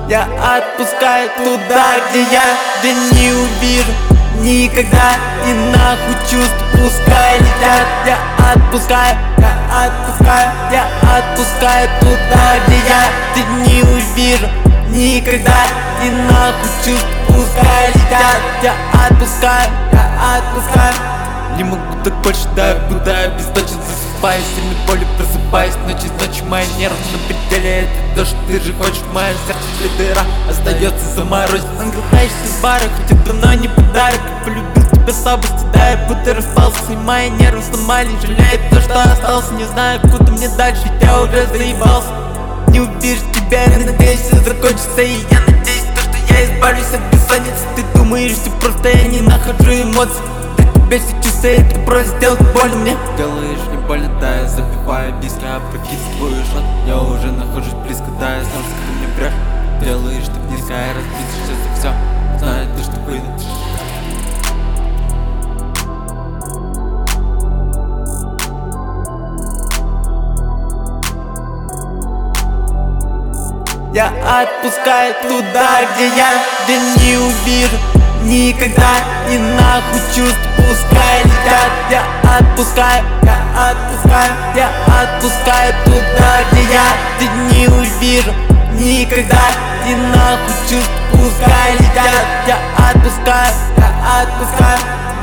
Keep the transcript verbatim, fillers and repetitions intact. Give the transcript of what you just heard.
Я отпускаю туда, где я, где не увижу никогда. И нахуй чувств пускай летят. Я отпускаю, я отпускаю, я отпускаю туда, где я, где не увижу никогда. И нахуй чувств пускай летят. Я отпускаю, я отпускаю. Не могу так больше, да, я буду обесточен, засыпаюсь, сильной болью просыпаюсь. Ночь из ночи мои нервы на пределе. Это то, что ты же хочешь, в моем сердце дыра остается заморозить. Наглотаешься с бара, хоть это давно не подарок. Полюбил тебя слабости, да, я будто распался. И мои нервы сломали, жалею то, что остался. Не знаю, куда мне дальше, я уже заебался. Не увижу тебя, я надеюсь, все закончится. И я надеюсь, то, что я избавлюсь от бессонницы. Ты думаешь, что просто я не нахожу эмоций. Тебя все часы, это просто сделать больно мне. Делаешь не больно, да, я запиваю виски, а прокидываю шот. Я уже нахожусь близко, да, я знал, что ты мне врешь. Делаешь ты близко, я разбиться за все. Знаю то, что выйдет. Я отпускаю туда, где я, где не увижу никогда. И нахуй чувств пускай летят. Я отпускаю, я отпускаю, я отпускаю туда, где я, где не увижу никогда. И нахуй чувств пускай летят. Я отпускаю, я отпускаю.